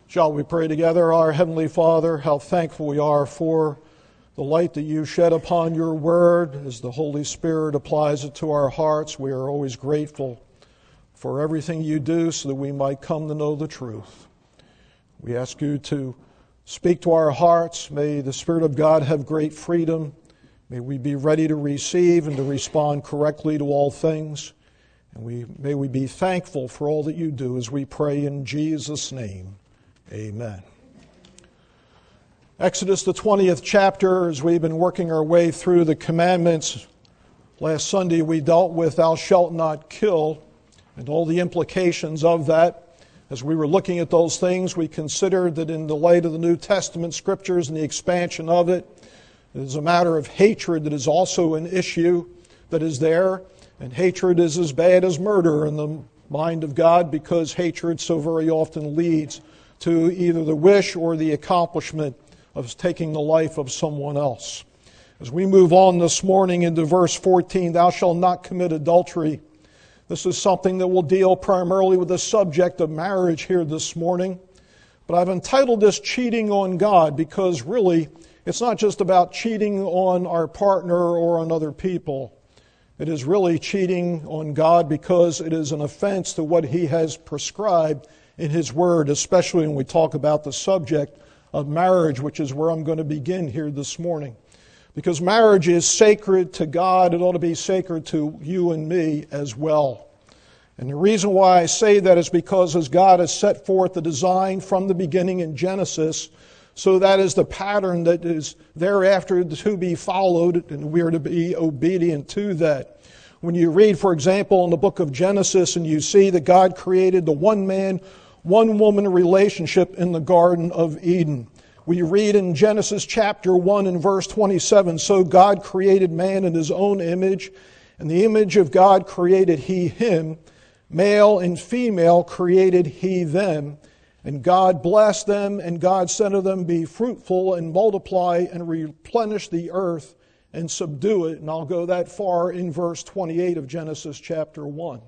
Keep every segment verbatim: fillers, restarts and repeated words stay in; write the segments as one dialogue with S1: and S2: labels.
S1: Shall we pray together? Our Heavenly Father, how thankful we are for the light that you shed upon your word as the Holy Spirit applies it to our hearts. We are always grateful for everything you do so that we might come to know the truth. We ask you to speak to our hearts. May the Spirit of God have great freedom. May we be ready to receive and to respond correctly to all things. And we may we be thankful for all that you do as we pray in Jesus' name. Amen. Exodus, the twentieth chapter, as we've been working our way through the commandments. Last Sunday we dealt with thou shalt not kill and all the implications of that. As we were looking at those things, we considered that in the light of the New Testament scriptures and the expansion of it, it is a matter of hatred that is also an issue that is there. And hatred is as bad as murder in the mind of God because hatred so very often leads to either the wish or the accomplishment of taking the life of someone else. As we move on this morning into verse fourteen, thou shalt not commit adultery. This is something that will deal primarily with the subject of marriage here this morning. But I've entitled this Cheating on God because really it's not just about cheating on our partner or on other people. It is really cheating on God because it is an offense to what He has prescribed in His Word, especially when we talk about the subject of marriage, which is where I'm going to begin here this morning. Because marriage is sacred to God, it ought to be sacred to you and me as well. And the reason why I say that is because as God has set forth the design from the beginning in Genesis, so that is the pattern that is thereafter to be followed, and we are to be obedient to that. When you read, for example, in the book of Genesis, and you see that God created the one man, one woman relationship in the Garden of Eden. We read in Genesis chapter one and verse twenty-seven, so God created man in His own image, and the image of God created He him, male and female created He them. And God blessed them, and God said to them, be fruitful and multiply and replenish the earth and subdue it. And I'll go that far in verse twenty-eight of Genesis chapter one.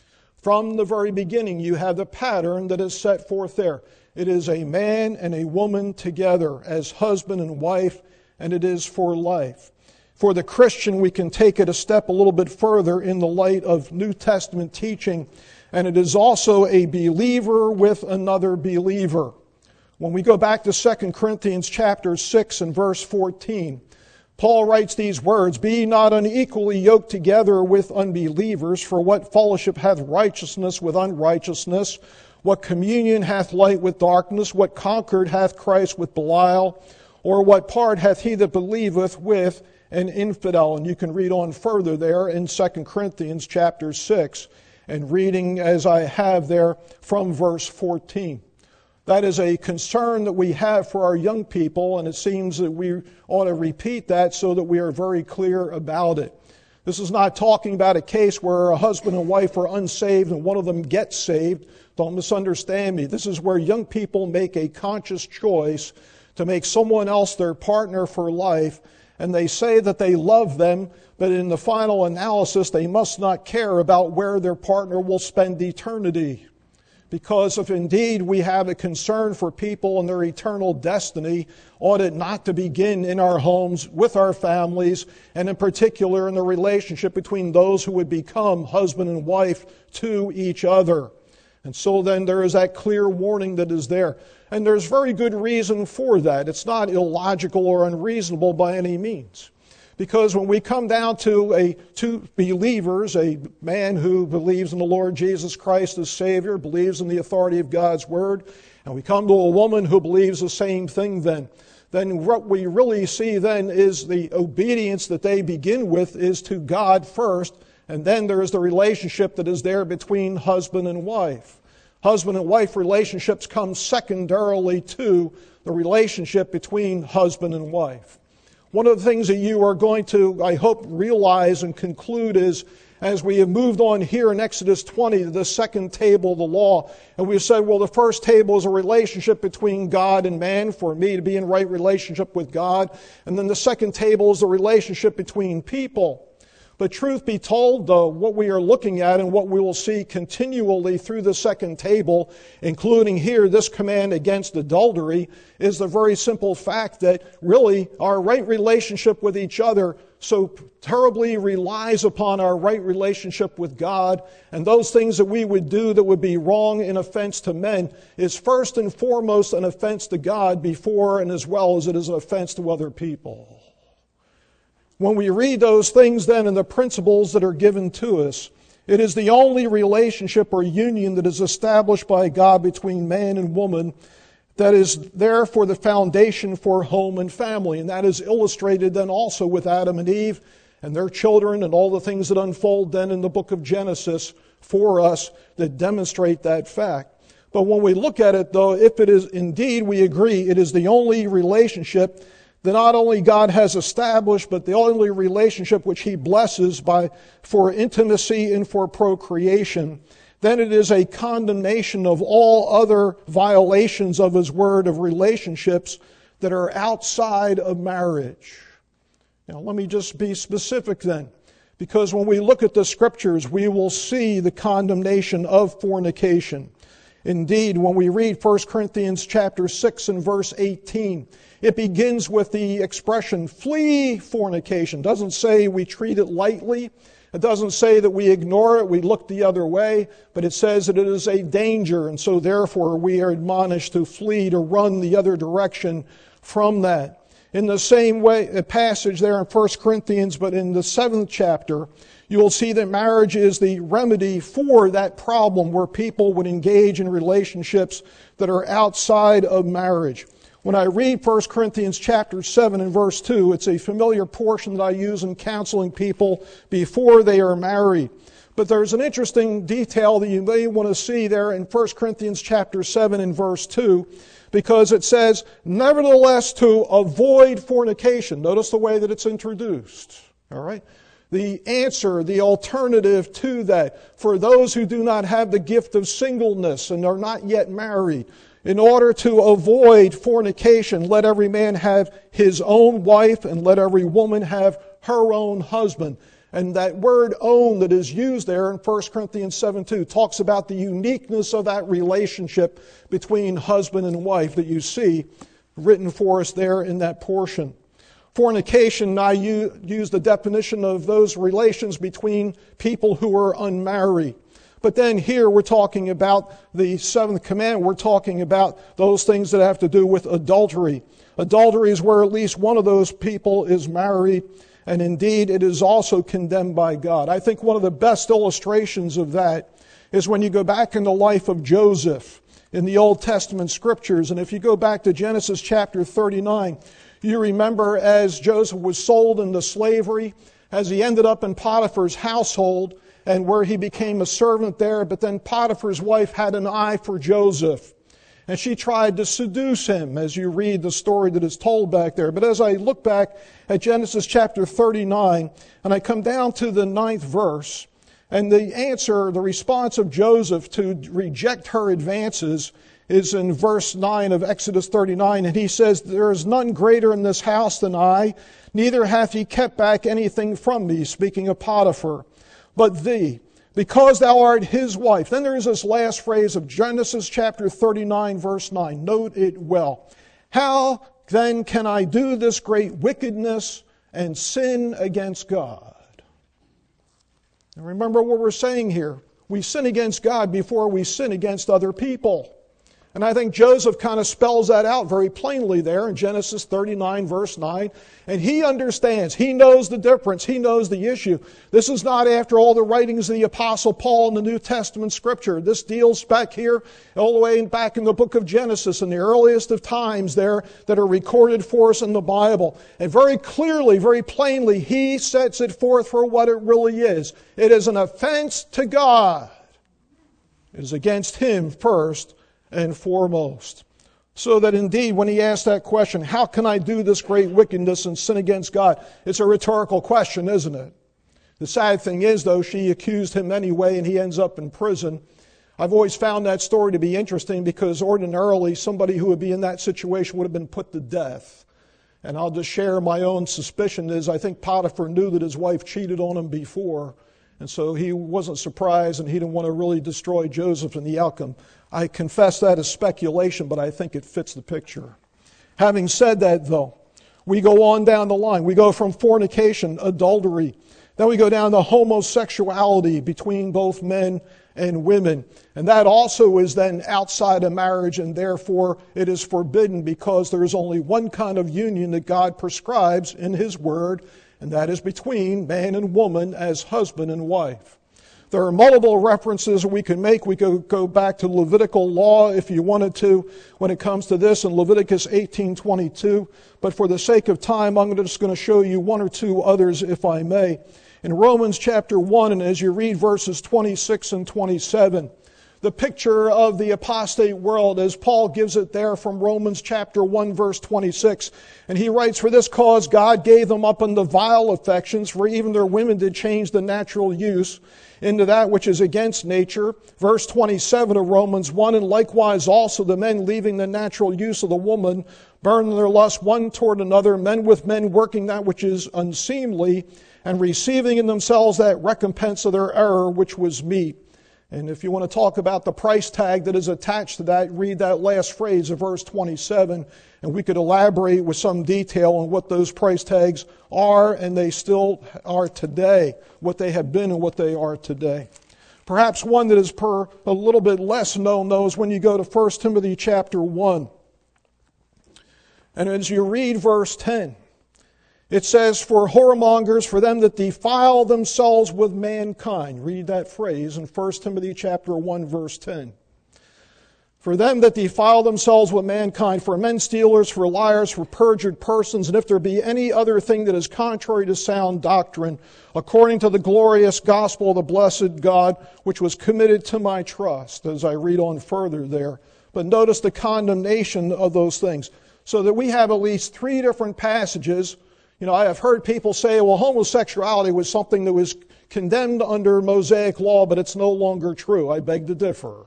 S1: From the very beginning, you have the pattern that is set forth there. It is a man and a woman together as husband and wife, and it is for life. For the Christian, we can take it a step a little bit further in the light of New Testament teaching, and it is also a believer with another believer. When we go back to Second Corinthians chapter six and verse fourteen, Paul writes these words, be ye not unequally yoked together with unbelievers, for what fellowship hath righteousness with unrighteousness? What communion hath light with darkness? What concord hath Christ with Belial? Or what part hath he that believeth with an infidel? And you can read on further there in Second Corinthians chapter six, and reading as I have there from verse fourteen. That is a concern that we have for our young people, and it seems that we ought to repeat that so that we are very clear about it. This is not talking about a case where a husband and wife are unsaved and one of them gets saved. Don't misunderstand me. This is where young people make a conscious choice to make someone else their partner for life, and they say that they love them, but in the final analysis they must not care about where their partner will spend eternity. Because if indeed we have a concern for people and their eternal destiny, ought it not to begin in our homes, with our families, and in particular in the relationship between those who would become husband and wife to each other. And so then there is that clear warning that is there. And there's very good reason for that. It's not illogical or unreasonable by any means. Because when we come down to a two believers, a man who believes in the Lord Jesus Christ as Savior, believes in the authority of God's Word, and we come to a woman who believes the same thing then, then what we really see then is the obedience that they begin with is to God first, and then there is the relationship that is there between husband and wife. Husband and wife relationships come secondarily to the relationship between husband and wife. One of the things that you are going to, I hope, realize and conclude is, as we have moved on here in Exodus twenty to the second table of the law, and we've said, well, the first table is a relationship between God and man, for me to be in right relationship with God, and then the second table is the relationship between people. But truth be told, though, what we are looking at and what we will see continually through the second table, including here this command against adultery, is the very simple fact that really our right relationship with each other so terribly relies upon our right relationship with God, and those things that we would do that would be wrong in offense to men is first and foremost an offense to God before and as well as it is an offense to other people. When we read those things then and the principles that are given to us, it is the only relationship or union that is established by God between man and woman that is there for the foundation for home and family. And that is illustrated then also with Adam and Eve and their children and all the things that unfold then in the book of Genesis for us that demonstrate that fact. But when we look at it, though, if it is indeed, we agree, it is the only relationship that not only God has established, but the only relationship which He blesses by for intimacy and for procreation, then it is a condemnation of all other violations of His word of relationships that are outside of marriage. Now, let me just be specific then, because when we look at the Scriptures, we will see the condemnation of fornication. Indeed, when we read First Corinthians chapter six and verse eighteen, it begins with the expression, flee fornication. It doesn't say we treat it lightly. It doesn't say that we ignore it, we look the other way, but it says that it is a danger, and so therefore we are admonished to flee, to run the other direction from that. In the same way, a passage there in First Corinthians, but in the seventh chapter, you will see that marriage is the remedy for that problem where people would engage in relationships that are outside of marriage. When I read First Corinthians chapter seven and verse two, it's a familiar portion that I use in counseling people before they are married. But there's an interesting detail that you may want to see there in First Corinthians chapter seven and verse two, because it says, nevertheless, to avoid fornication. Notice the way that it's introduced. All right? The answer, the alternative to that, for those who do not have the gift of singleness and are not yet married, in order to avoid fornication, let every man have his own wife and let every woman have her own husband. And that word own that is used there in First Corinthians seven two talks about the uniqueness of that relationship between husband and wife that you see written for us there in that portion. Fornication, I use the definition of those relations between people who are unmarried. But then here we're talking about the seventh commandment. We're talking about those things that have to do with adultery. Adultery is where at least one of those people is married, and indeed it is also condemned by God. I think one of the best illustrations of that is when you go back in the life of Joseph in the Old Testament Scriptures. And if you go back to Genesis chapter thirty-nine, you remember as Joseph was sold into slavery, as he ended up in Potiphar's household, and where he became a servant there, but then Potiphar's wife had an eye for Joseph. And she tried to seduce him, as you read the story that is told back there. But as I look back at Genesis chapter thirty-nine, and I come down to the ninth verse, and the answer, the response of Joseph to reject her advances is in verse nine of Exodus thirty-nine, and he says, there is none greater in this house than I, neither hath he kept back anything from me, speaking of Potiphar. But thee, because thou art his wife. Then there is this last phrase of Genesis chapter thirty-nine, verse nine. Note it well. How then can I do this great wickedness and sin against God? And remember what we're saying here. We sin against God before we sin against other people. And I think Joseph kind of spells that out very plainly there in Genesis thirty-nine, verse nine. And he understands. He knows the difference. He knows the issue. This is not after all the writings of the Apostle Paul in the New Testament Scripture. This deals back here, all the way back in the book of Genesis, in the earliest of times there that are recorded for us in the Bible. And very clearly, very plainly, he sets it forth for what it really is. It is an offense to God. It is against Him first and foremost. So that indeed, when he asked that question, how can I do this great wickedness and sin against God? It's a rhetorical question, isn't it? The sad thing is, though, she accused him anyway, and he ends up in prison. I've always found that story to be interesting because ordinarily somebody who would be in that situation would have been put to death. And I'll just share my own suspicion is I think Potiphar knew that his wife cheated on him before. And so he wasn't surprised and he didn't want to really destroy Joseph in the outcome. I confess that as speculation, but I think it fits the picture. Having said that, though, we go on down the line. We go from fornication, adultery. Then we go down to homosexuality between both men and women. And that also is then outside of marriage, and therefore it is forbidden because there is only one kind of union that God prescribes in His Word, and that is between man and woman as husband and wife. There are multiple references we can make. We could go back to Levitical law if you wanted to when it comes to this in Leviticus eighteen twenty-two. But for the sake of time, I'm just going to show you one or two others if I may. In Romans chapter one, and as you read verses twenty-six and twenty-seven, the picture of the apostate world as Paul gives it there from Romans chapter one verse twenty-six. And he writes, "For this cause God gave them up unto vile affections, for even their women did change the natural use into that which is against nature." Verse twenty-seven of Romans one, "And likewise also the men leaving the natural use of the woman, burn their lust one toward another, men with men working that which is unseemly, and receiving in themselves that recompense of their error which was meet." And if you want to talk about the price tag that is attached to that, read that last phrase of verse twenty-seven, and we could elaborate with some detail on what those price tags are, and they still are today, what they have been and what they are today. Perhaps one that is per a little bit less known, though, is when you go to First Timothy chapter one. And as you read verse ten, it says, "For whoremongers, for them that defile themselves with mankind." Read that phrase in First Timothy chapter one, verse ten. "For them that defile themselves with mankind, for men stealers, for liars, for perjured persons, and if there be any other thing that is contrary to sound doctrine, according to the glorious gospel of the blessed God, which was committed to my trust," as I read on further there. But notice the condemnation of those things. So that we have at least three different passages. You know, I have heard people say, well, homosexuality was something that was condemned under Mosaic law, but it's no longer true. I beg to differ.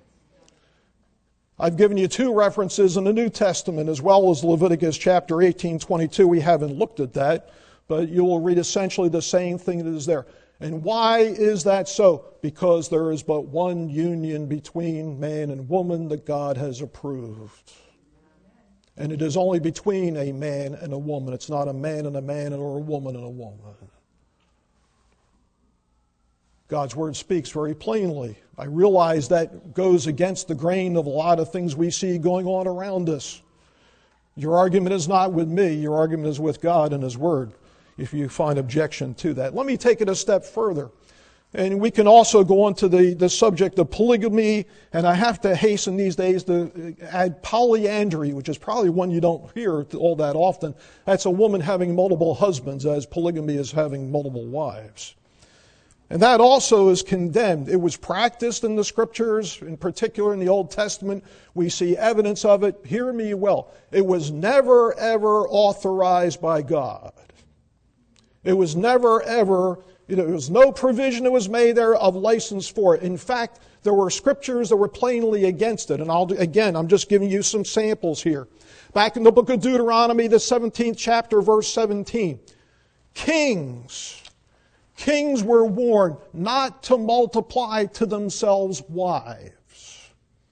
S1: I've given you two references in the New Testament as well as Leviticus chapter eighteen twenty-two. We haven't looked at that, but you will read essentially the same thing that is there. And why is that so? Because there is but one union between man and woman that God has approved. And it is only between a man and a woman. It's not a man and a man or a woman and a woman. God's Word speaks very plainly. I realize that goes against the grain of a lot of things we see going on around us. Your argument is not with me. Your argument is with God and His Word, if you find objection to that. Let me take it a step further. And we can also go on to the, the subject of polygamy, and I have to hasten these days to add polyandry, which is probably one you don't hear all that often. That's a woman having multiple husbands, as polygamy is having multiple wives. And that also is condemned. It was practiced in the Scriptures, in particular in the Old Testament. We see evidence of it. Hear me well. It was never, ever authorized by God. It was never, ever There was no provision that was made there of license for it. In fact, there were scriptures that were plainly against it. And I'll, again, I'm just giving you some samples here. Back in the book of Deuteronomy, the seventeenth chapter, verse seventeen. Kings, kings were warned not to multiply to themselves wives.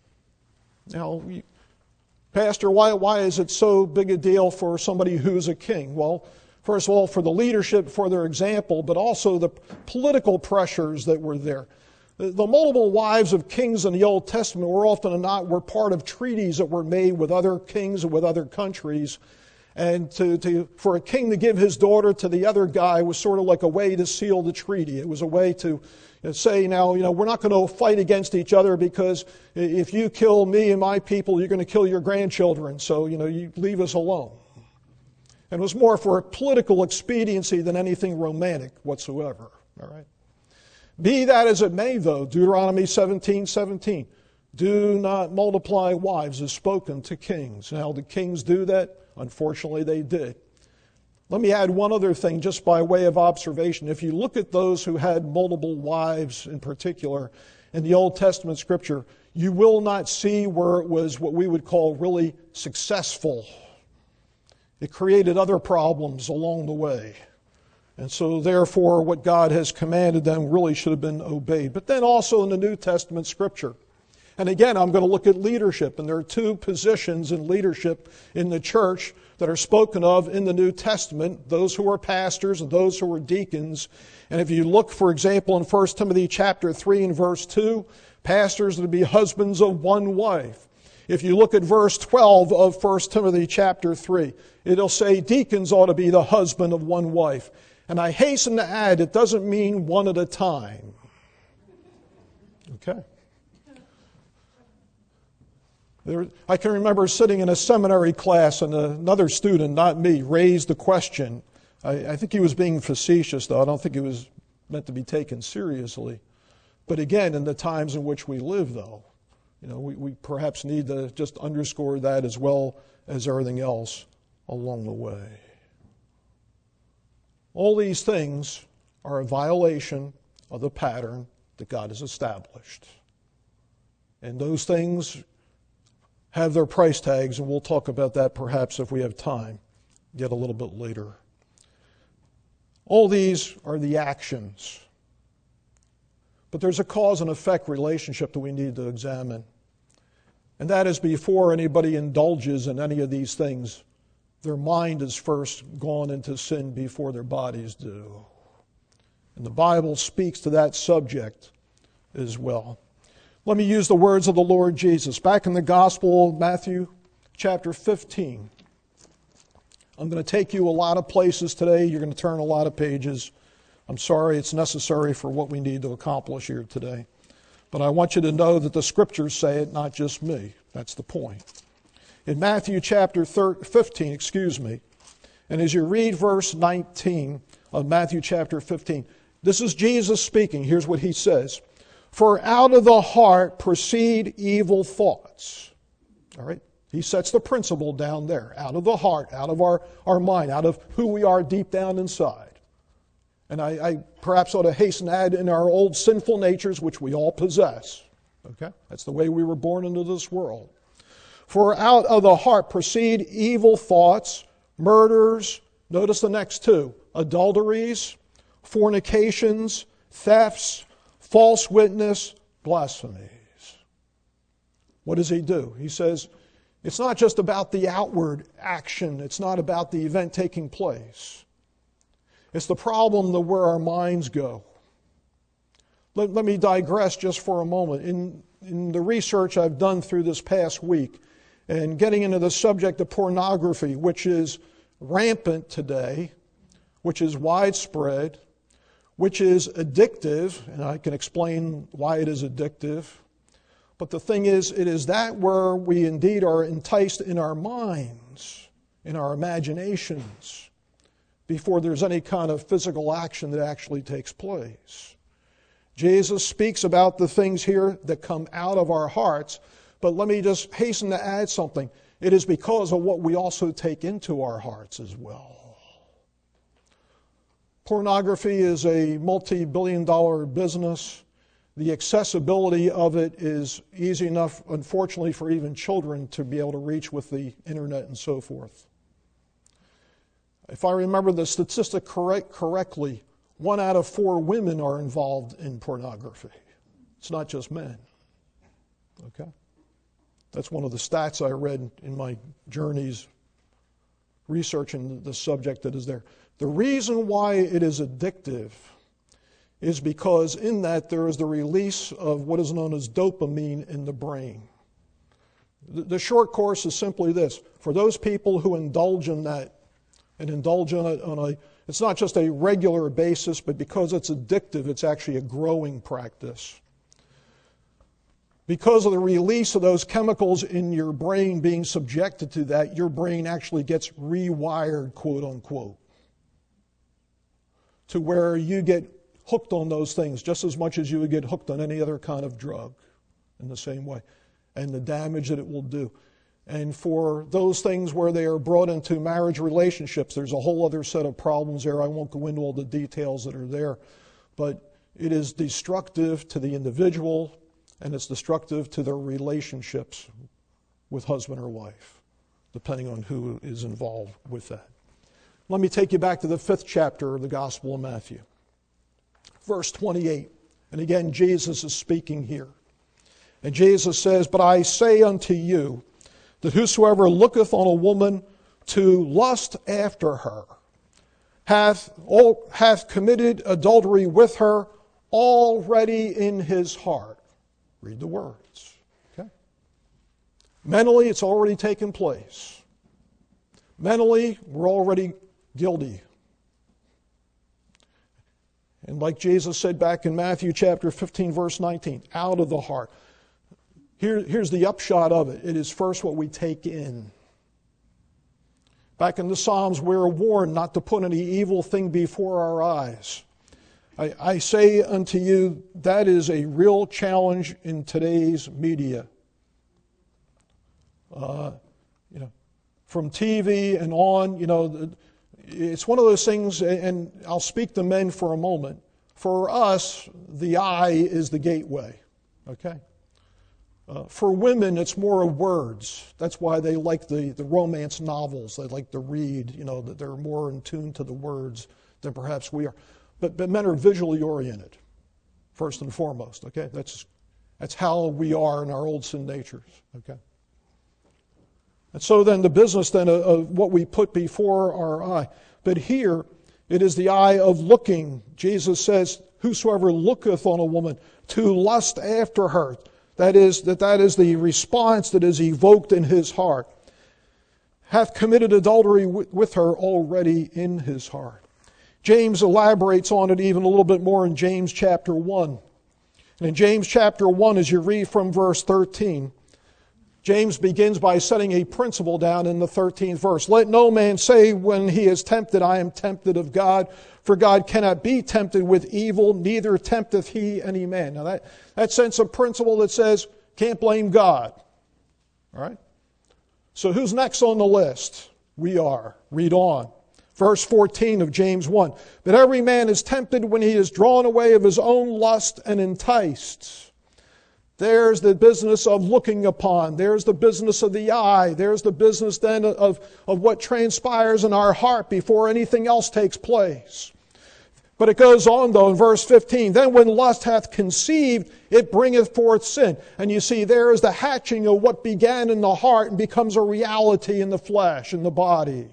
S1: Now, Pastor, why, why is it so big a deal for somebody who's a king? Well, first of all, for the leadership, for their example, but also the political pressures that were there. The, the multiple wives of kings in the Old Testament were often or not were part of treaties that were made with other kings and with other countries. And to, to, for a king to give his daughter to the other guy was sort of like a way to seal the treaty. It was a way to you know, say, now, you know, we're not going to fight against each other because if you kill me and my people, you're going to kill your grandchildren. So, you know, you leave us alone. And it was more for political expediency than anything romantic whatsoever. All right. Be that as it may, though, Deuteronomy seventeen seventeen. Do not multiply wives as spoken to kings. Now, did kings do that? Unfortunately, they did. Let me add one other thing just by way of observation. If you look at those who had multiple wives in particular in the Old Testament Scripture, you will not see where it was what we would call really successful. It created other problems along the way. And so therefore what God has commanded them really should have been obeyed. But then also in the New Testament scripture. And again, I'm going to look at leadership. And there are two positions in leadership in the church that are spoken of in the New Testament. Those who are pastors and those who are deacons. And if you look, for example, in First Timothy chapter three and verse two, pastors are to be husbands of one wife. If you look at verse twelve of First Timothy chapter three, it'll say deacons ought to be the husband of one wife. And I hasten to add, it doesn't mean one at a time. Okay? There, I can remember sitting in a seminary class and another student, not me, raised the question. I, I think he was being facetious, though. I don't think it was meant to be taken seriously. But again, in the times in which we live, though, you know, we, we perhaps need to just underscore that as well as everything else along the way. All these things are a violation of the pattern that God has established. And those things have their price tags, and we'll talk about that perhaps if we have time, yet a little bit later. All these are the actions. But there's a cause and effect relationship that we need to examine. And that is before anybody indulges in any of these things, their mind is first gone into sin before their bodies do. And the Bible speaks to that subject as well. Let me use the words of the Lord Jesus. Back in the Gospel of Matthew, chapter fifteen. I'm going to take you a lot of places today. You're going to turn a lot of pages. I'm sorry, it's necessary for what we need to accomplish here today. But I want you to know that the Scriptures say it, not just me. That's the point. In Matthew chapter fifteen, excuse me, and as you read verse nineteen of Matthew chapter fifteen, this is Jesus speaking. Here's what he says. For out of the heart proceed evil thoughts. All right? He sets the principle down there. Out of the heart, out of our, our mind, out of who we are deep down inside. And I, I perhaps ought to hasten to add in our old sinful natures, which we all possess. Okay? That's the way we were born into this world. For out of the heart proceed evil thoughts, murders, notice the next two, adulteries, fornications, thefts, false witness, blasphemies. What does he do? He says, it's not just about the outward action. It's not about the event taking place. It's the problem of where our minds go. Let, let me digress just for a moment. In, in the research I've done through this past week, and getting into the subject of pornography, which is rampant today, which is widespread, which is addictive, and I can explain why it is addictive. But the thing is, it is that where we indeed are enticed in our minds, in our imaginations, before there's any kind of physical action that actually takes place. Jesus speaks about the things here that come out of our hearts, but let me just hasten to add something. It is because of what we also take into our hearts as well. Pornography is a multi-billion dollar business. The accessibility of it is easy enough, unfortunately, for even children to be able to reach with the internet and so forth. If I remember the statistic correct, correctly, one out of four women are involved in pornography. It's not just men. Okay? That's one of the stats I read in my journeys researching the subject that is there. The reason why it is addictive is because in that there is the release of what is known as dopamine in the brain. The, the short course is simply this. For those people who indulge in that, and indulge on it on a, it's not just a regular basis, but because it's addictive, it's actually a growing practice. Because of the release of those chemicals in your brain being subjected to that, your brain actually gets rewired, quote unquote, to where you get hooked on those things just as much as you would get hooked on any other kind of drug in the same way, and the damage that it will do. And for those things where they are brought into marriage relationships, there's a whole other set of problems there. I won't go into all the details that are there, but it is destructive to the individual, and it's destructive to their relationships with husband or wife. depending on who is involved with that. Let me take you back to the fifth chapter of the Gospel of Matthew. Verse twenty-eight. And again, Jesus is speaking here. And Jesus says, "But I say unto you, that whosoever looketh on a woman to lust after her, hath, all, hath committed adultery with her already in his heart." Read the words. Okay? Mentally, it's already taken place. Mentally, we're already guilty. And like Jesus said back in Matthew chapter fifteen, verse nineteen, out of the heart. Here, here's the upshot of it. It is first what we take in. Back in the Psalms, we're warned not to put any evil thing before our eyes. I, I say unto you, that is a real challenge in today's media. Uh, you know, from T V and on, you know, it's one of those things, and I'll speak to men for a moment. For us, the eye is the gateway, okay? Uh, for women, it's more of words. That's why they like the, the romance novels. They like to read, you know, that they're more in tune to the words than perhaps we are. But, but men are visually oriented, first and foremost, okay? That's, that's how we are in our old sin natures, okay? And so then the business then of, of what we put before our eye. But here, it is the eye of looking. Jesus says, "Whosoever looketh on a woman to lust after her," that is, that that is the response that is evoked in his heart, "hath committed adultery with her already in his heart." James elaborates on it even a little bit more in James chapter one. And in James chapter one, as you read from verse thirteen, James begins by setting a principle down in the thirteenth verse. "Let no man say when he is tempted, I am tempted of God. For God cannot be tempted with evil, neither tempteth he any man." Now that, that sets a principle that says, can't blame God. All right? So who's next on the list? We are. Read on. Verse fourteen of James one. "But every man is tempted when he is drawn away of his own lust and enticed." There's the business of looking upon. There's the business of the eye. There's the business then of, of what transpires in our heart before anything else takes place. But it goes on though in verse fifteen. "Then when lust hath conceived, it bringeth forth sin." And you see there is the hatching of what began in the heart and becomes a reality in the flesh, in the body.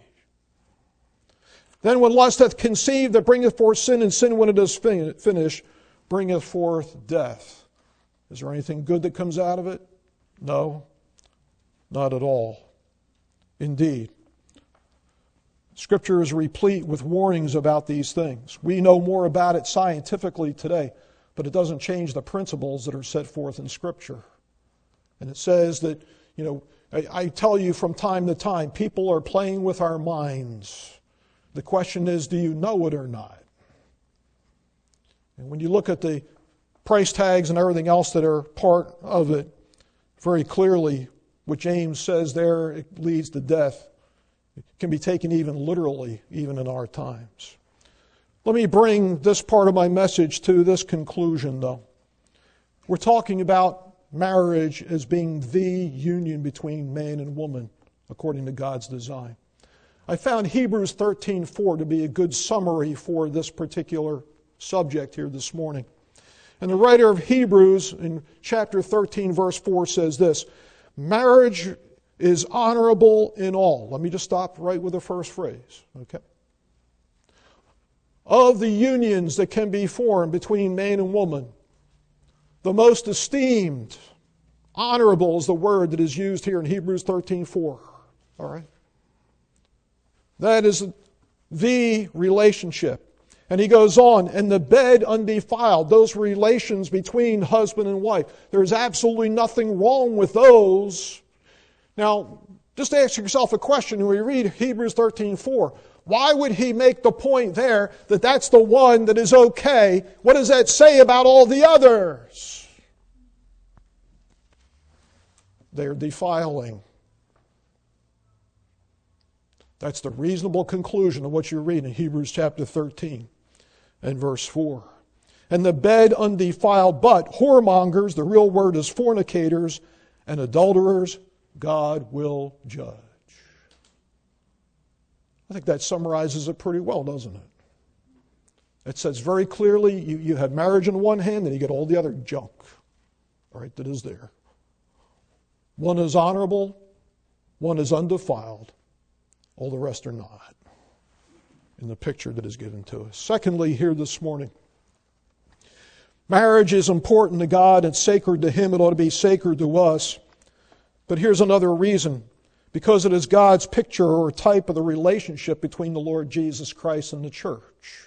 S1: "Then when lust hath conceived, it bringeth forth sin, and sin when it is fin- finished, bringeth forth death." Is there anything good that comes out of it? No, not at all. Indeed. Scripture is replete with warnings about these things. We know more about it scientifically today, but it doesn't change the principles that are set forth in Scripture. And it says that, you know, I, I tell you from time to time, people are playing with our minds. The question is, do you know it or not? And when you look at the price tags and everything else that are part of it, very clearly, what James says there, it leads to death. It can be taken even literally, even in our times. Let me bring this part of my message to this conclusion, though. We're talking about marriage as being the union between man and woman, according to God's design. I found Hebrews thirteen four to be a good summary for this particular subject here this morning. And the writer of Hebrews in chapter thirteen, verse four says this: "Marriage is honorable in all." Let me just stop right with the first phrase, okay? "Of the unions that can be formed between man and woman, the most esteemed," honorable is the word that is used here in Hebrews thirteen four. All right? That is the relationship. And he goes on, "and the bed undefiled," those relations between husband and wife. There's absolutely nothing wrong with those. Now, just ask yourself a question when we read Hebrews thirteen four. Why would he make the point there that that's the one that is okay? What does that say about all the others? They're defiling. That's the reasonable conclusion of what you read in Hebrews chapter thirteen. And verse four. "And the bed undefiled, but whoremongers," the real word is fornicators, "and adulterers, God will judge." I think that summarizes it pretty well, doesn't it? It says very clearly, you, you have marriage in one hand and you get all the other junk, all right, that is there. One is honorable, one is undefiled, all the rest are not, in the picture that is given to us. Secondly, here this morning, marriage is important to God and sacred to Him. It ought to be sacred to us. But here's another reason. Because it is God's picture or type of the relationship between the Lord Jesus Christ and the church.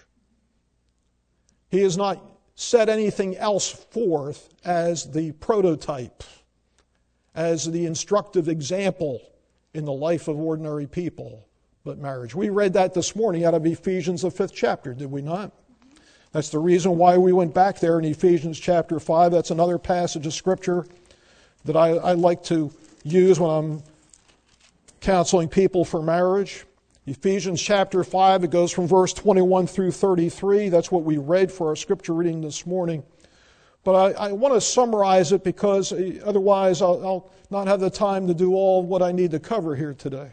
S1: He has not set anything else forth as the prototype, as the instructive example in the life of ordinary people, but marriage. We read that this morning out of Ephesians, the fifth chapter, did we not? That's the reason why we went back there in Ephesians chapter five. That's another passage of Scripture that I, I like to use when I'm counseling people for marriage. Ephesians chapter five, it goes from verse twenty-one through thirty-three. That's what we read for our Scripture reading this morning. But I, I want to summarize it because otherwise I'll, I'll not have the time to do all what I need to cover here today.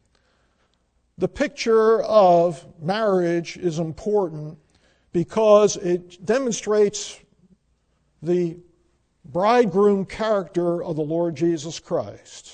S1: The picture of marriage is important because it demonstrates the bridegroom character of the Lord Jesus Christ.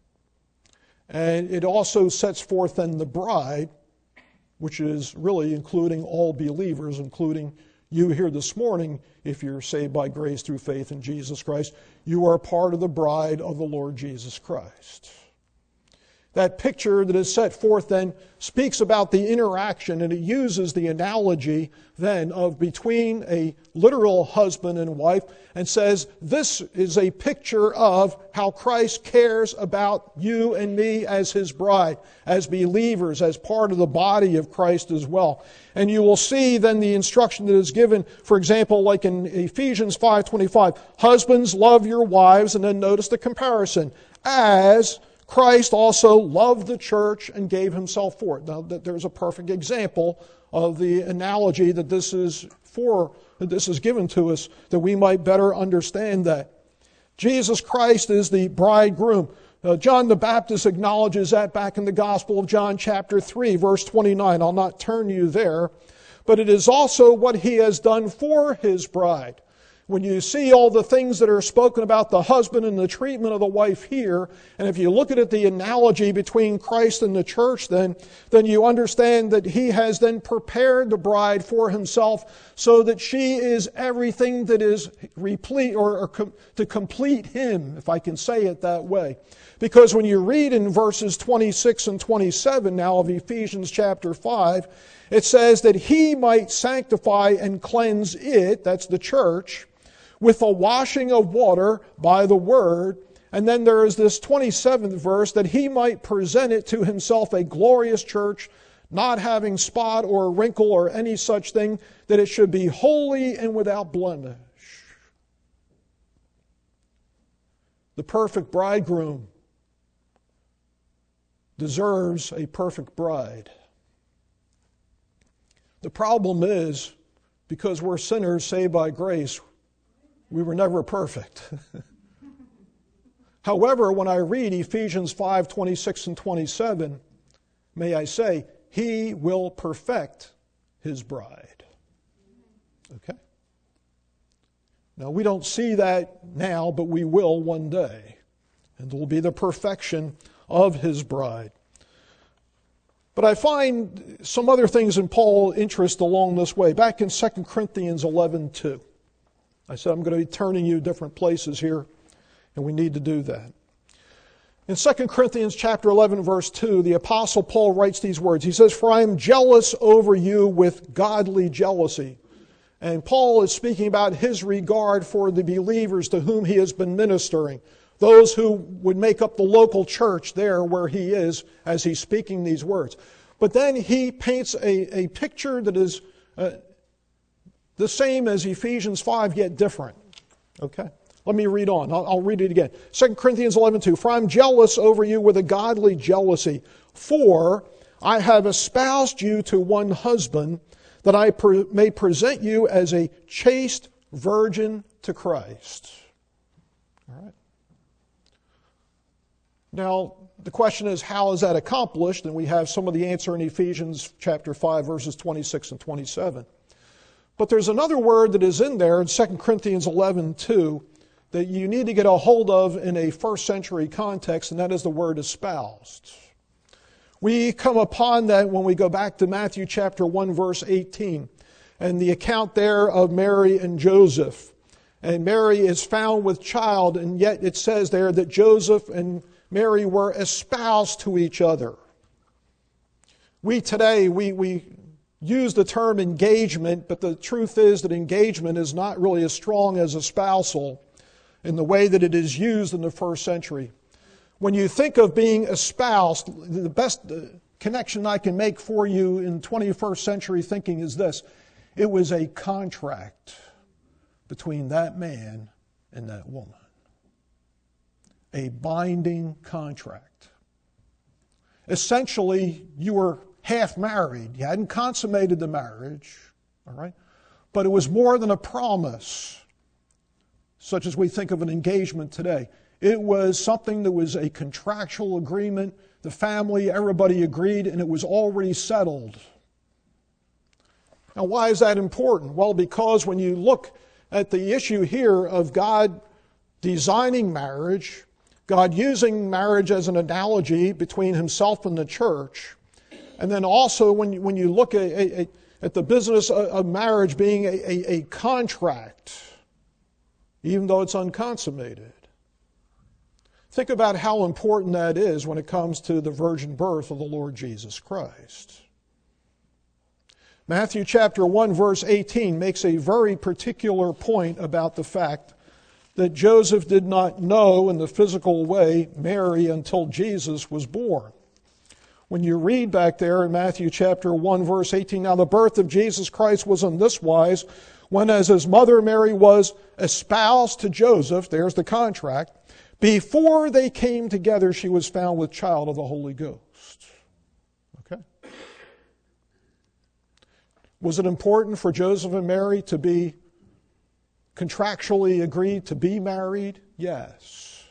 S1: And it also sets forth then the bride, which is really including all believers, including you here this morning. If you're saved by grace through faith in Jesus Christ, you are part of the bride of the Lord Jesus Christ. That picture that is set forth then speaks about the interaction, and it uses the analogy then of between a literal husband and wife and says this is a picture of how Christ cares about you and me as His bride, as believers, as part of the body of Christ as well. And you will see then the instruction that is given, for example, like in Ephesians five twenty-five, husbands, love your wives, and then notice the comparison, as Christ also loved the church and gave Himself for it. Now, there's a perfect example of the analogy that this is for, that this is given to us, that we might better understand that. Jesus Christ is the bridegroom. Uh, John the Baptist acknowledges that back in the Gospel of John chapter three, verse twenty-nine. I'll not turn you there, but it is also what He has done for His bride. When you see all the things that are spoken about the husband and the treatment of the wife here, and if you look at it, the analogy between Christ and the church, then, then you understand that He has then prepared the bride for Himself so that she is everything that is replete, or, or com, to complete Him, if I can say it that way. Because when you read in verses twenty-six and twenty-seven now of Ephesians chapter five, it says that He might sanctify and cleanse it, that's the church, with a washing of water by the word. And then there is this twenty-seventh verse, that He might present it to Himself a glorious church, not having spot or wrinkle or any such thing, that it should be holy and without blemish. The perfect bridegroom deserves a perfect bride. The problem is, because we're sinners saved by grace, we were never perfect. However, when I read Ephesians five twenty-six and twenty-seven, may I say, He will perfect His bride. Okay? Now, we don't see that now, but we will one day. And it will be the perfection of His bride. But I find some other things in Paul's interest along this way. Back in Second Corinthians eleven two. I said I'm going to be turning you different places here, and we need to do that. In Second Corinthians chapter eleven, verse two, the Apostle Paul writes these words. He says, "For I am jealous over you with godly jealousy." And Paul is speaking about his regard for the believers to whom he has been ministering, those who would make up the local church there where he is as he's speaking these words. But then he paints a, a picture that is uh, the same as Ephesians five, yet different. Okay? Let me read on. I'll, I'll read it again. Second Corinthians eleven two. "For I am jealous over you with a godly jealousy. For I have espoused you to one husband, that I pre- may present you as a chaste virgin to Christ." All right. Now, the question is, how is that accomplished? And we have some of the answer in Ephesians chapter five, verses twenty-six and twenty-seven. But there's another word that is in there in Second Corinthians eleven two that you need to get a hold of in a first century context, and that is the word espoused. We come upon that when we go back to Matthew chapter one, verse eighteen, and the account there of Mary and Joseph. And Mary is found with child, and yet it says there that Joseph and Mary were espoused to each other. We today, we, we use the term engagement, but the truth is that engagement is not really as strong as espousal in the way that it is used in the first century. When you think of being espoused, the best connection I can make for you in twenty-first century thinking is this. It was a contract between that man and that woman. A binding contract. Essentially, you were half married. You hadn't consummated the marriage, all right? But it was more than a promise, such as we think of an engagement today. It was something that was a contractual agreement. The family, everybody agreed, and it was already settled. Now, why is that important? Well, because when you look at the issue here of God designing marriage, God using marriage as an analogy between himself and the church, and then also when you, when you look at, at, at the business of marriage being a, a, a contract, even though it's unconsummated. Think about how important that is when it comes to the virgin birth of the Lord Jesus Christ. Matthew chapter one, verse eighteen makes a very particular point about the fact that Joseph did not know in the physical way Mary until Jesus was born. When you read back there in Matthew chapter one, verse eighteen, now the birth of Jesus Christ was in this wise, when as his mother Mary was espoused to Joseph, there's the contract, before they came together she was found with child of the Holy Ghost. Okay? Was it important for Joseph and Mary to be contractually agreed to be married? Yes.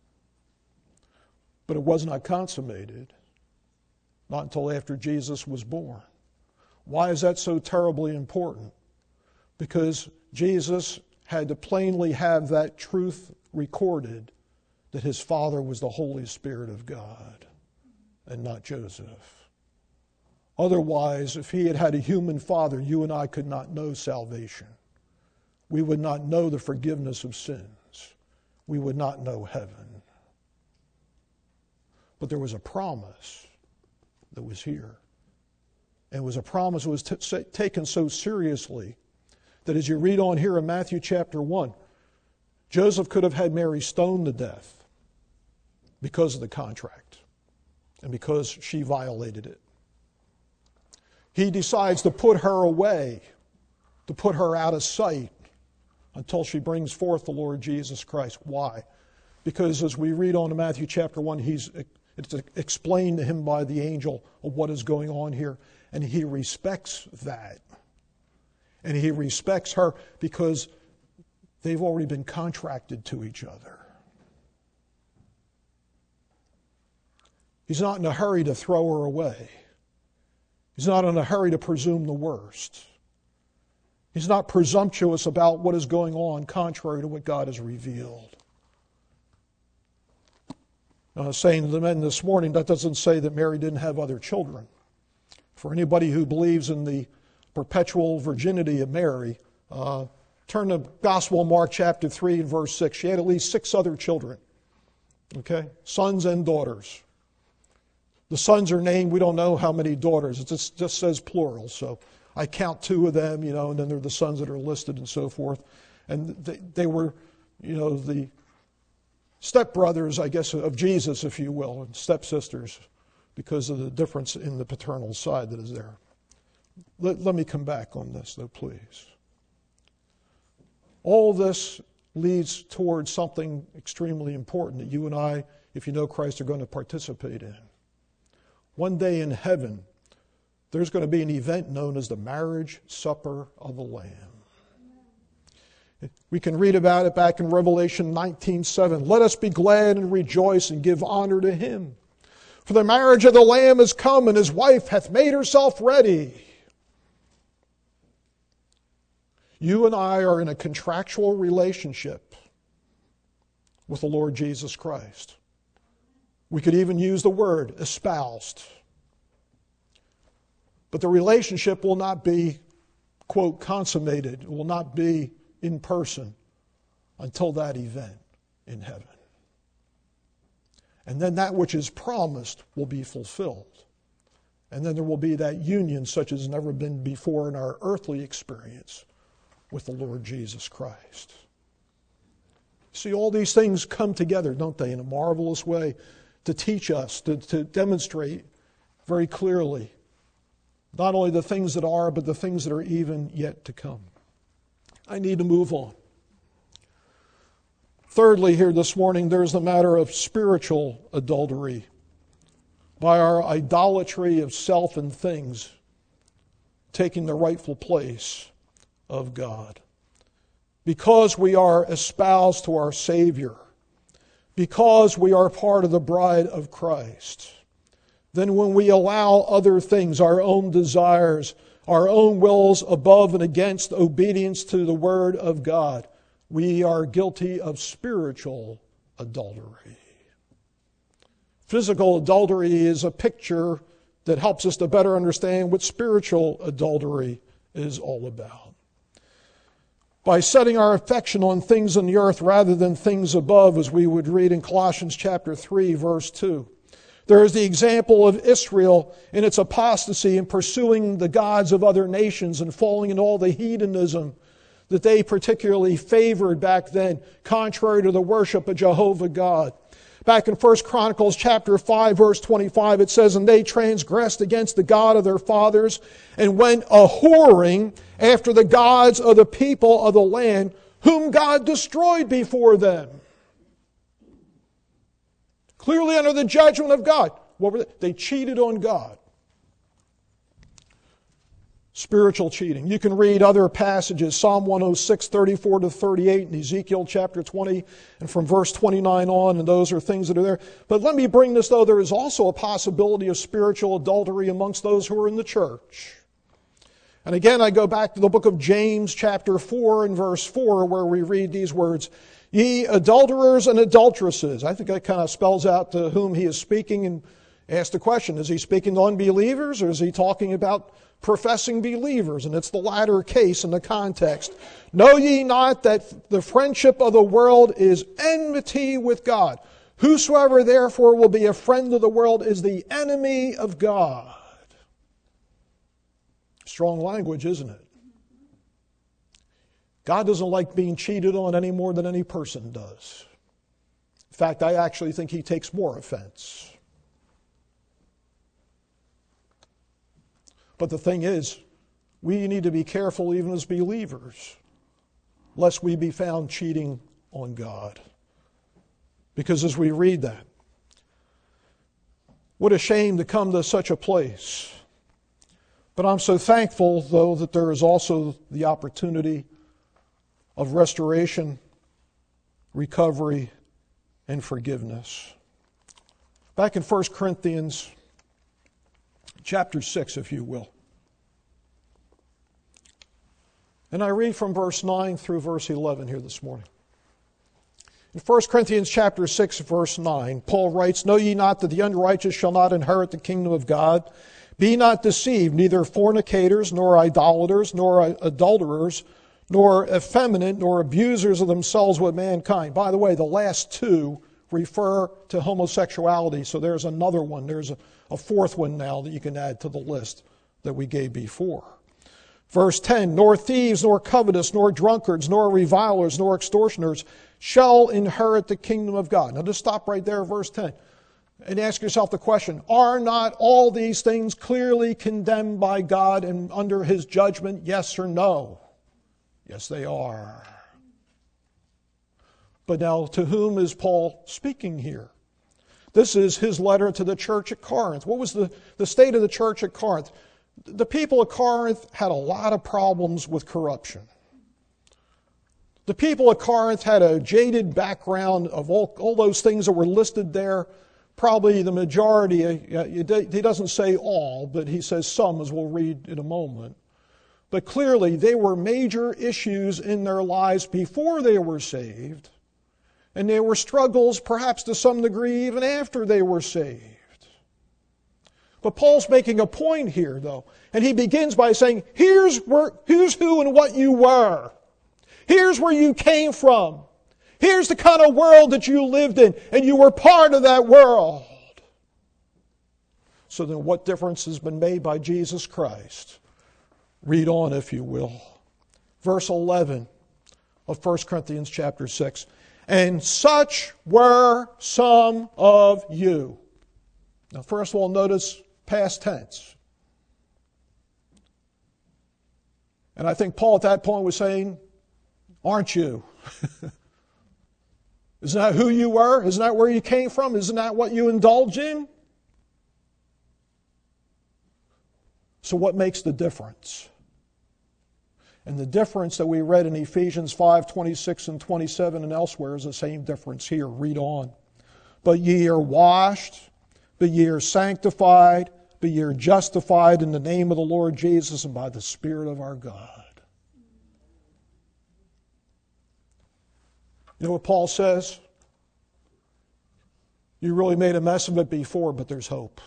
S1: But it was not consummated, not until after Jesus was born. Why is that so terribly important? Because Jesus had to plainly have that truth recorded that his father was the Holy Spirit of God and not Joseph. Otherwise, if he had had a human father, you and I could not know salvation. We would not know the forgiveness of sins. We would not know heaven. But there was a promise that was here. And it was a promise that was t- taken so seriously that as you read on here in Matthew chapter one, Joseph could have had Mary stoned to death because of the contract and because she violated it. He decides to put her away, to put her out of sight, until she brings forth the Lord Jesus Christ. Why? Because as we read on in Matthew chapter one, he's, it's explained to him by the angel of what is going on here, and he respects that. And he respects her because they've already been contracted to each other. He's not in a hurry to throw her away. He's not in a hurry to presume the worst. He's not presumptuous about what is going on contrary to what God has revealed. I was saying to the men this morning, that doesn't say that Mary didn't have other children. For anybody who believes in the perpetual virginity of Mary, uh, turn to Gospel of Mark chapter three and verse six. She had at least six other children, okay, sons and daughters. The sons are named, we don't know how many daughters. It just, just says plural, so I count two of them, you know, and then there are the sons that are listed and so forth. And they, they were, you know, the stepbrothers, I guess, of Jesus, if you will, and stepsisters, because of the difference in the paternal side that is there. Let, let me come back on this, though, please. All this leads towards something extremely important that you and I, if you know Christ, are going to participate in. One day in heaven, there's going to be an event known as the marriage supper of the Lamb. We can read about it back in Revelation nineteen seven. Let us be glad and rejoice and give honor to him. For the marriage of the Lamb is come, and his wife hath made herself ready. You and I are in a contractual relationship with the Lord Jesus Christ. We could even use the word espoused. But the relationship will not be, quote, consummated. It will not be in person until that event in heaven. And then that which is promised will be fulfilled. And then there will be that union such as never been before in our earthly experience with the Lord Jesus Christ. See, all these things come together, don't they, in a marvelous way to teach us, to, to demonstrate very clearly not only the things that are, but the things that are even yet to come. I need to move on. Thirdly, here this morning, there's the matter of spiritual adultery by our idolatry of self and things taking the rightful place of God. Because we are espoused to our Savior, because we are part of the bride of Christ, then when we allow other things, our own desires, our own wills above and against obedience to the Word of God, we are guilty of spiritual adultery. Physical adultery is a picture that helps us to better understand what spiritual adultery is all about. By setting our affection on things on the earth rather than things above, as we would read in Colossians chapter three, verse two. There is the example of Israel in its apostasy in pursuing the gods of other nations and falling in all the hedonism that they particularly favored back then, contrary to the worship of Jehovah God. Back in First Chronicles chapter five, verse twenty-five, it says, and they transgressed against the God of their fathers and went a-whoring after the gods of the people of the land, whom God destroyed before them. Clearly under the judgment of God. What were they? They cheated on God. Spiritual cheating. You can read other passages, Psalm one oh six, thirty-four to thirty-eight, and Ezekiel chapter twenty, and from verse twenty-nine on, and those are things that are there. But let me bring this, though, there is also a possibility of spiritual adultery amongst those who are in the church. And again, I go back to the book of James chapter four and verse four, where we read these words, ye adulterers and adulteresses. I think that kind of spells out to whom he is speaking, and ask the question, is he speaking to unbelievers, or is he talking about professing believers? And it's the latter case in the context. Know ye not that the friendship of the world is enmity with God? Whosoever therefore will be a friend of the world is the enemy of God. Strong language, isn't it? God doesn't like being cheated on any more than any person does. In fact, I actually think he takes more offense. But the thing is, we need to be careful even as believers, lest we be found cheating on God. Because as we read that, what a shame to come to such a place. But I'm so thankful, though, that there is also the opportunity of restoration, recovery, and forgiveness. Back in First Corinthians chapter six, if you will. And I read from verse nine through verse eleven here this morning. In First Corinthians chapter six, verse nine, Paul writes, know ye not that the unrighteous shall not inherit the kingdom of God? Be not deceived, neither fornicators, nor idolaters, nor adulterers, nor effeminate, nor abusers of themselves with mankind. By the way, the last two refer to homosexuality, so there's another one. There's a, a fourth one now that you can add to the list that we gave before. Verse ten, nor thieves, nor covetous, nor drunkards, nor revilers, nor extortioners shall inherit the kingdom of God. Now just stop right there, verse ten, and ask yourself the question, are not all these things clearly condemned by God and under his judgment, yes or no? Yes, they are. But now, to whom is Paul speaking here? This is his letter to the church at Corinth. What was the, the state of the church at Corinth? The people of Corinth had a lot of problems with corruption. The people at Corinth had a jaded background of all, all those things that were listed there. Probably the majority, he doesn't say all, but he says some, as we'll read in a moment. But clearly, they were major issues in their lives before they were saved. And there were struggles, perhaps to some degree, even after they were saved. But Paul's making a point here, though. And he begins by saying, here's, where, here's who and what you were. Here's where you came from. Here's the kind of world that you lived in, and you were part of that world. So then what difference has been made by Jesus Christ? Read on, if you will. Verse eleven of First Corinthians chapter six. And such were some of you. Now, first of all, notice past tense. And I think Paul at that point was saying, aren't you? Isn't that who you were? Isn't that where you came from? Isn't that what you indulge in? So what makes the difference? And the difference that we read in Ephesians five, twenty-six and twenty-seven and elsewhere is the same difference here. Read on. But ye are washed, but ye are sanctified, but ye are justified in the name of the Lord Jesus and by the Spirit of our God. You know what Paul says? You really made a mess of it before, but there's hope.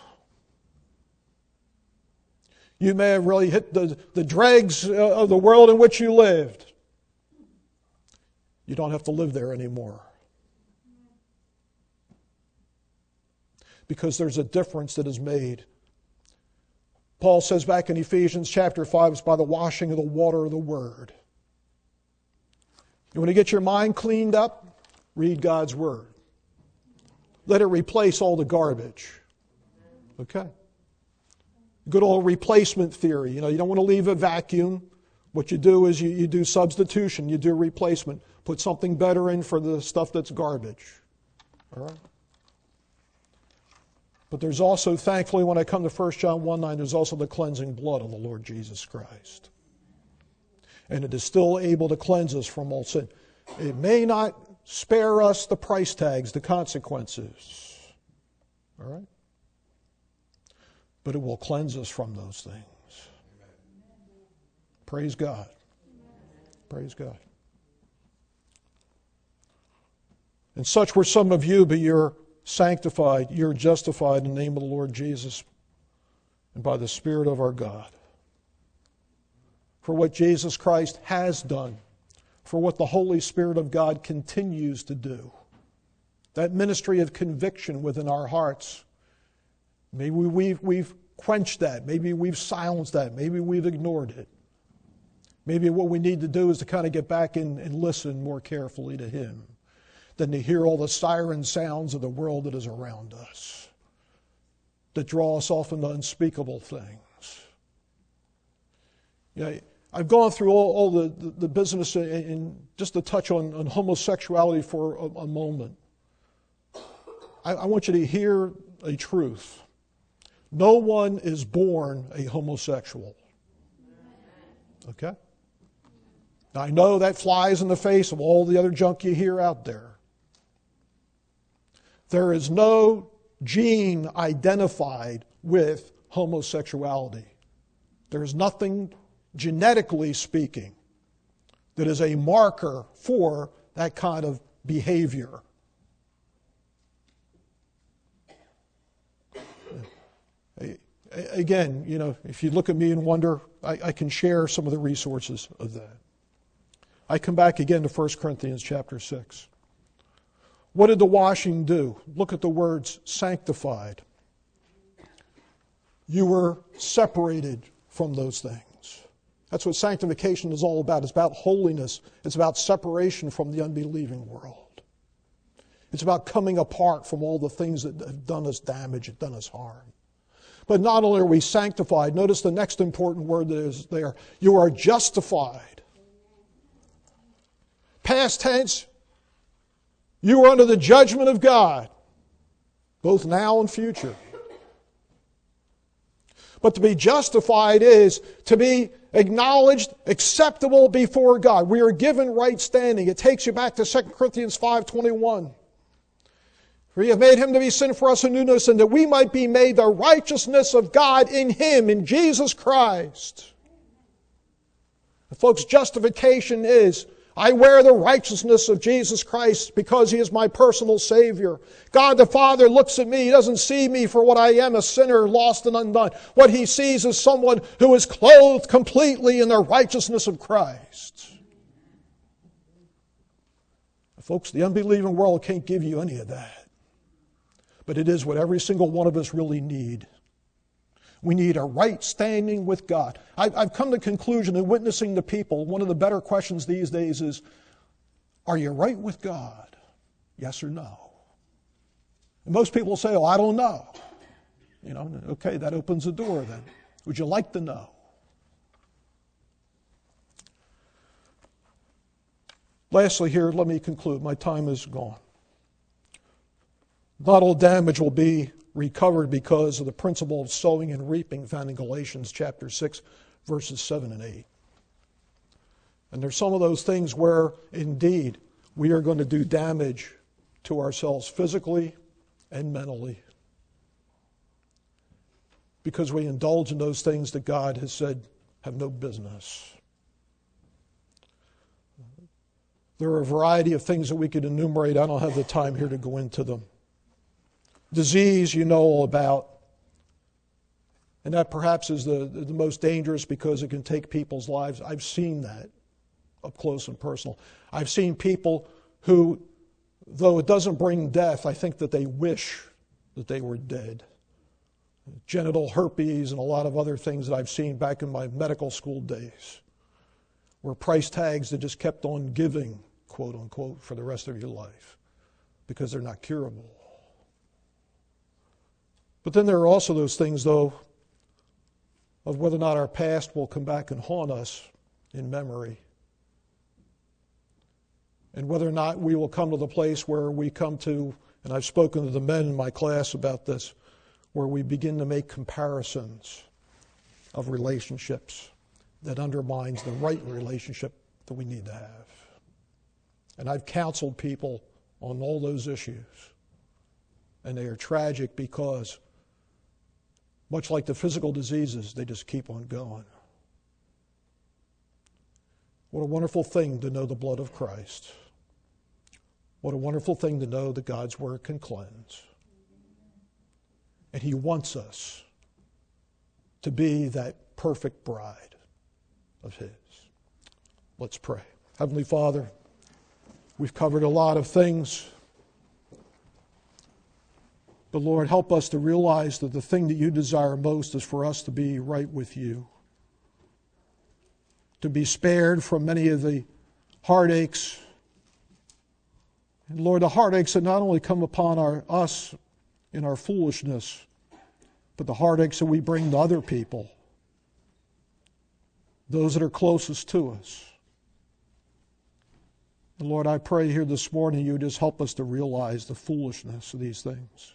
S1: You may have really hit the, the dregs of the world in which you lived. You don't have to live there anymore. Because there's a difference that is made. Paul says back in Ephesians chapter five, it's by the washing of the water of the Word. You want to get your mind cleaned up? Read God's Word. Let it replace all the garbage. Okay? Good old replacement theory. You know, you don't want to leave a vacuum. What you do is you, you do substitution. You do replacement. Put something better in for the stuff that's garbage. All right? But there's also, thankfully, when I come to First John one nine, there's also the cleansing blood of the Lord Jesus Christ. And it is still able to cleanse us from all sin. It may not spare us the price tags, the consequences. All right? But it will cleanse us from those things. Praise God. Praise God. And such were some of you, but you're sanctified, you're justified in the name of the Lord Jesus and by the Spirit of our God. For what Jesus Christ has done, for what the Holy Spirit of God continues to do. That ministry of conviction within our hearts. Maybe we've, we've quenched that. Maybe we've silenced that. Maybe we've ignored it. Maybe what we need to do is to kind of get back in and listen more carefully to Him than to hear all the siren sounds of the world that is around us that draw us off into unspeakable things. You know, I've gone through all, all the, the, the business and just to touch on, on homosexuality for a, a moment. I, I want you to hear a truth. No one is born a homosexual. Okay? Now, I know that flies in the face of all the other junk you hear out there. There is no gene identified with homosexuality. There is nothing, genetically speaking, that is a marker for that kind of behavior. Again, you know, if you look at me and wonder, I, I can share some of the resources of that. I come back again to First Corinthians chapter six. What did the washing do? Look at the words sanctified. You were separated from those things. That's what sanctification is all about. It's about holiness. It's about separation from the unbelieving world. It's about coming apart from all the things that have done us damage, have done us harm. But not only are we sanctified, notice the next important word that is there. You are justified. Past tense, you are under the judgment of God, both now and future. But to be justified is to be acknowledged, acceptable before God. We are given right standing. It takes you back to Second Corinthians five twenty-one. For He hath made Him to be sin for us who knew no sin, that we might be made the righteousness of God in Him, in Jesus Christ. And folks, justification is, I wear the righteousness of Jesus Christ because He is my personal Savior. God the Father looks at me. He doesn't see me for what I am, a sinner, lost and undone. What He sees is someone who is clothed completely in the righteousness of Christ. Folks, the unbelieving world can't give you any of that. But it is what every single one of us really need. We need a right standing with God. I've come to the conclusion in witnessing to people, one of the better questions these days is, are you right with God? Yes or no? And most people say, oh, I don't know. You know, okay, that opens the door then. Would you like to know? Lastly here, let me conclude. My time is gone. Not all damage will be recovered because of the principle of sowing and reaping found in Galatians chapter six, verses seven and eight. And there's some of those things where, indeed, we are going to do damage to ourselves physically and mentally because we indulge in those things that God has said have no business. There are a variety of things that we could enumerate. I don't have the time here to go into them. Disease, you know all about. And that perhaps is the, the most dangerous because it can take people's lives. I've seen that up close and personal. I've seen people who, though it doesn't bring death, I think that they wish that they were dead. Genital herpes and a lot of other things that I've seen back in my medical school days were price tags that just kept on giving, quote unquote, for the rest of your life because they're not curable. But then there are also those things, though, of whether or not our past will come back and haunt us in memory. And whether or not we will come to the place where we come to, and I've spoken to the men in my class about this, where we begin to make comparisons of relationships that undermines the right relationship that we need to have. And I've counseled people on all those issues. And they are tragic because, much like the physical diseases, they just keep on going. What a wonderful thing to know the blood of Christ. What a wonderful thing to know that God's Word can cleanse. And He wants us to be that perfect bride of His. Let's pray. Heavenly Father, we've covered a lot of things. But Lord, help us to realize that the thing that You desire most is for us to be right with You. To be spared from many of the heartaches. And Lord, the heartaches that not only come upon our, us in our foolishness, but the heartaches that we bring to other people. Those that are closest to us. And Lord, I pray here this morning You just help us to realize the foolishness of these things.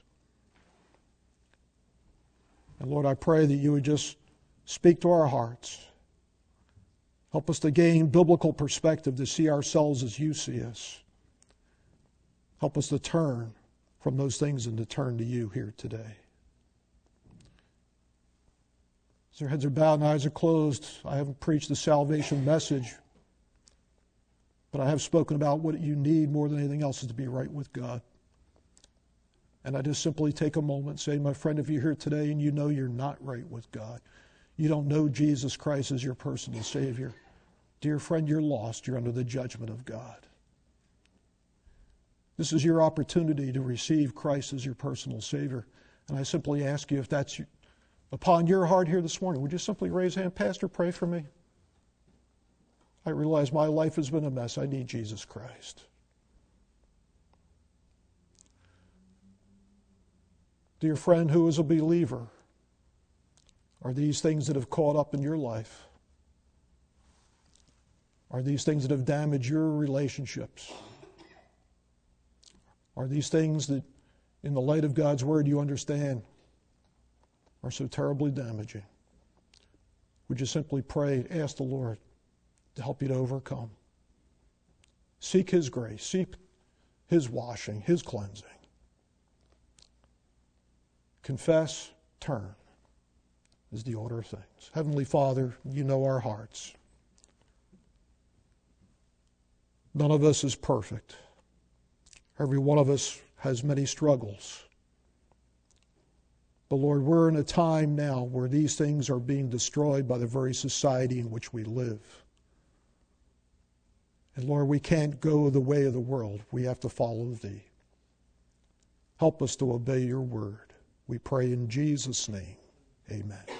S1: And Lord, I pray that You would just speak to our hearts. Help us to gain biblical perspective, to see ourselves as You see us. Help us to turn from those things and to turn to You here today. As our heads are bowed and eyes are closed, I haven't preached the salvation message, but I have spoken about what you need more than anything else is to be right with God. And I just simply take a moment and say, my friend, if you're here today and you know you're not right with God, you don't know Jesus Christ as your personal Savior, dear friend, you're lost. You're under the judgment of God. This is your opportunity to receive Christ as your personal Savior. And I simply ask you, if that's upon your heart here this morning, would you simply raise a hand? Pastor, pray for me. I realize my life has been a mess. I need Jesus Christ. Dear friend who is a believer, are these things that have caught up in your life? Are these things that have damaged your relationships? Are these things that, in the light of God's Word, you understand are so terribly damaging? would you simply pray, ask the Lord to help you to overcome? Seek His grace, seek His washing, His cleansing. Confess, turn is the order of things. Heavenly Father, you know our hearts. None of us is perfect. Every one of us has many struggles. But Lord, we're in a time now where these things are being destroyed by the very society in which we live. And Lord, we can't go the way of the world. We have to follow Thee. Help us to obey Your word. We pray in Jesus' name. Amen.